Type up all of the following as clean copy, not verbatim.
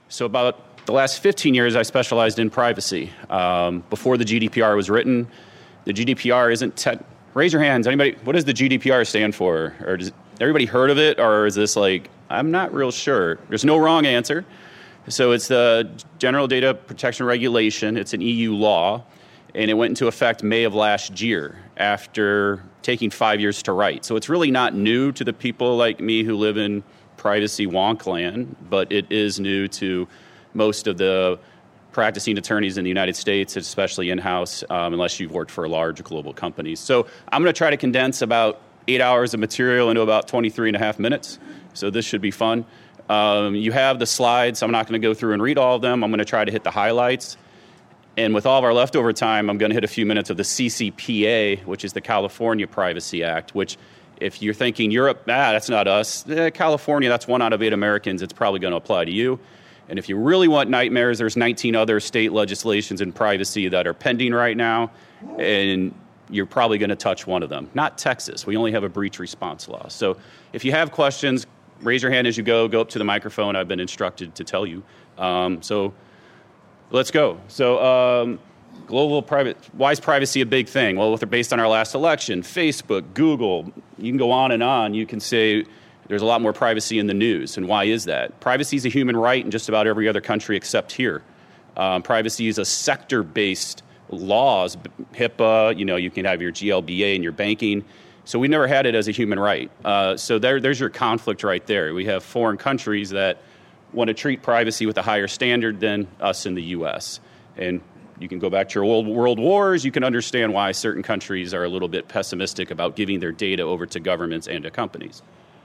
So about the last 15 years, I specialized in privacy. Before the GDPR was written, the GDPR isn't... Raise your hands. Anybody? What does the GDPR stand for? Or does everybody heard of it? Or is this like, I'm not real sure. There's no wrong answer. So it's the General Data Protection Regulation. It's an EU law. And it went into effect May of last year after taking 5 years to write. So it's really not new to the people like me who live in privacy wonk land, but it is new to most of the practicing attorneys in the United States, especially in-house, unless you've worked for large global companies. So I'm going to try to condense about 8 hours of material into about 23 and a half minutes. So this should be fun. You have the slides. I'm not going to go through and read all of them. I'm going to try to hit the highlights. And with all of our leftover time, I'm going to hit a few minutes of the CCPA, which is the California Privacy Act, which if you're thinking Europe, that's not us. California, that's 1 out of 8 Americans. It's probably going to apply to you. And if you really want nightmares, there's 19 other state legislations in privacy that are pending right now, and you're probably going to touch one of them. Not Texas. We only have a breach response law. So if you have questions, raise your hand as you go up to the microphone. I've been instructed to tell you. So let's go. So global private, why is privacy a big thing? Well, based on our last election, Facebook, Google, you can go on and on. You can say there's a lot more privacy in the news. And why is that? Privacy is a human right in just about every other country except here. Privacy is a sector-based laws, HIPAA, you can have your GLBA and your banking. So we never had it as a human right. So there's your conflict right there. We have foreign countries that want to treat privacy with a higher standard than us in the U.S. And you can go back to your old world wars. You can understand why certain countries are a little bit pessimistic about giving their data over to governments and to companies.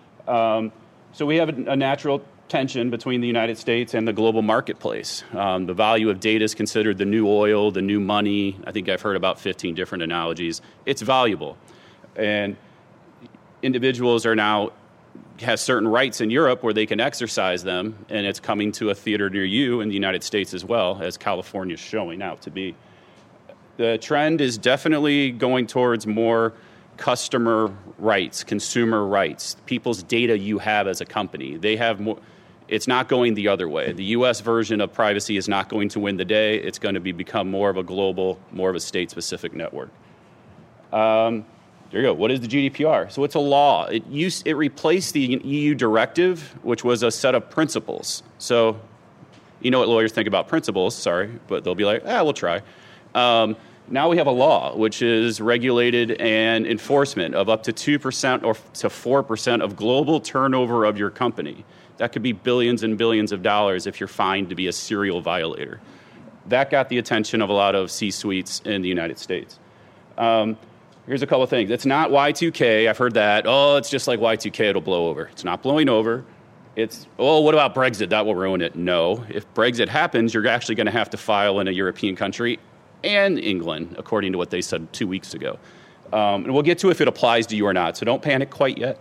So we have a natural tension between the United States and the global marketplace. The value of data is considered the new oil, the new money. I think I've heard about 15 different analogies. It's valuable. And individuals have certain rights in Europe where they can exercise them, and it's coming to a theater near you in the United States as well, as California is showing out to be. The trend is definitely going towards more customer rights, consumer rights, people's data you have as a company. They have more. It's not going the other way. The U.S. version of privacy is not going to win the day. It's going to become more of a global, more of a state-specific network. There you go. What is the GDPR? So it's a law. It replaced the EU directive, which was a set of principles. So you know what lawyers think about principles, sorry, but they'll be like, we'll try. Now we have a law, which is regulated and enforcement of up to 2% or to 4% of global turnover of your company. That could be billions and billions of dollars if you're fined to be a serial violator. That got the attention of a lot of C-suites in the United States. Here's a couple of things. It's not Y2K. I've heard that. It's just like Y2K. It'll blow over. It's not blowing over. It's, what about Brexit? That will ruin it. No. If Brexit happens, you're actually going to have to file in a European country and England, according to what they said 2 weeks ago. And we'll get to if it applies to you or not, so don't panic quite yet.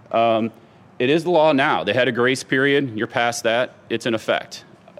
It is the law now. They had a grace period. You're past that. It's in effect.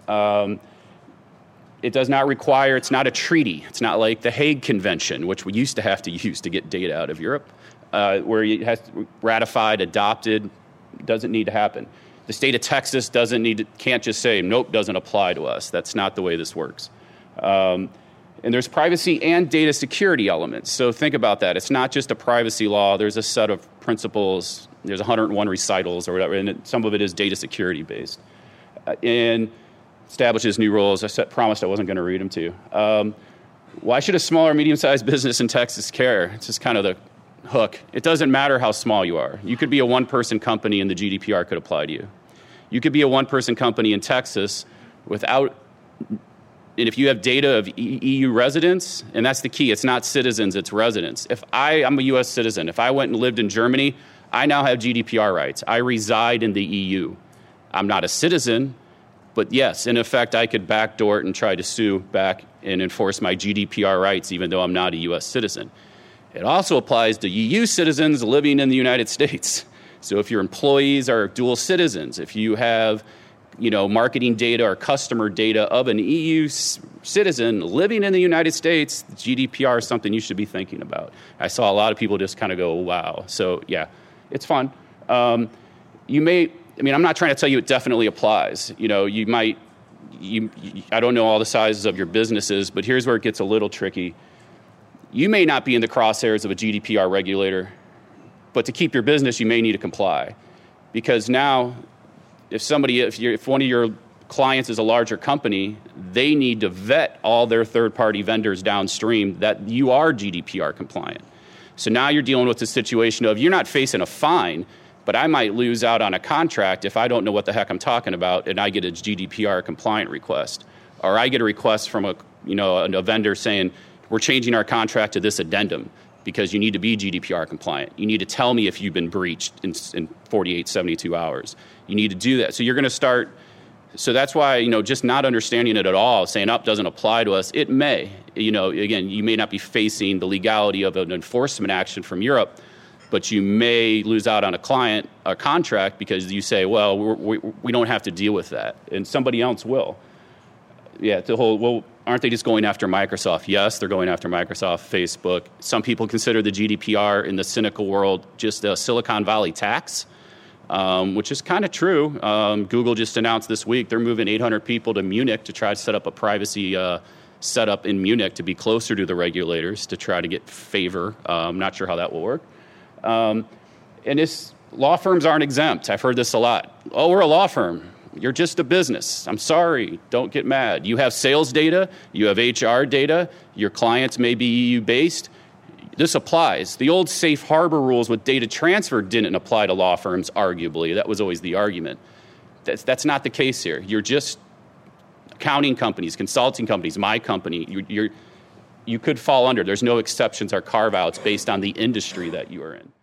It does not require, it's not a treaty. It's not like the Hague Convention, which we used to have to use to get data out of Europe, where it has ratified, adopted, doesn't need to happen. The state of Texas can't just say, nope, doesn't apply to us. That's not the way this works. And there's privacy and data security elements. So think about that. It's not just a privacy law. There's a set of principles. There's 101 recitals or whatever, and some of it is data security based. And establishes new rules. Promised I wasn't going to read them to you. Why should a small or medium-sized business in Texas care? It's just kind of the hook. It doesn't matter how small you are. You could be a one-person company and the GDPR could apply to you. You could be a one-person company in Texas and if you have data of EU residents, and that's the key, it's not citizens, it's residents. If I'm a U.S. citizen, if I went and lived in Germany, I now have GDPR rights. I reside in the EU. I'm not a citizen, but yes, in effect, I could backdoor it and try to sue back and enforce my GDPR rights, even though I'm not a U.S. citizen. It also applies to EU citizens living in the United States. So if your employees are dual citizens, if you have marketing data or customer data of an EU citizen living in the United States, GDPR is something you should be thinking about. I saw a lot of people just kind of go, wow. So, yeah, it's fun. I'm not trying to tell you it definitely applies. You might I don't know all the sizes of your businesses, but here's where it gets a little tricky. You may not be in the crosshairs of a GDPR regulator, but to keep your business, you may need to comply. Because now, if one of your clients is a larger company, they need to vet all their third-party vendors downstream that you are GDPR compliant. So now you're dealing with the situation of you're not facing a fine, but I might lose out on a contract if I don't know what the heck I'm talking about and I get a GDPR compliant request. Or I get a request from a vendor saying, we're changing our contract to this addendum because you need to be GDPR compliant. You need to tell me if you've been breached in 48, 72 hours. You need to do that. So you're going to start. So that's why, just not understanding it at all, saying doesn't apply to us, it may. Again, you may not be facing the legality of an enforcement action from Europe, but you may lose out on a contract because you say, well, we don't have to deal with that, and somebody else will. Yeah, aren't they just going after Microsoft? Yes, they're going after Microsoft, Facebook. Some people consider the GDPR in the cynical world just a Silicon Valley tax. Which is kind of true. Google just announced this week they're moving 800 people to Munich to try to set up a privacy setup in Munich to be closer to the regulators to try to get favor. I'm not sure how that will work. And law firms aren't exempt. I've heard this a lot. Oh, we're a law firm. You're just a business. I'm sorry. Don't get mad. You have sales data. You have HR data. Your clients may be EU-based. This applies. The old safe harbor rules with data transfer didn't apply to law firms, arguably. That was always the argument. That's not the case here. You're just accounting companies, consulting companies, my company. You could fall under. There's no exceptions or carve-outs based on the industry that you are in.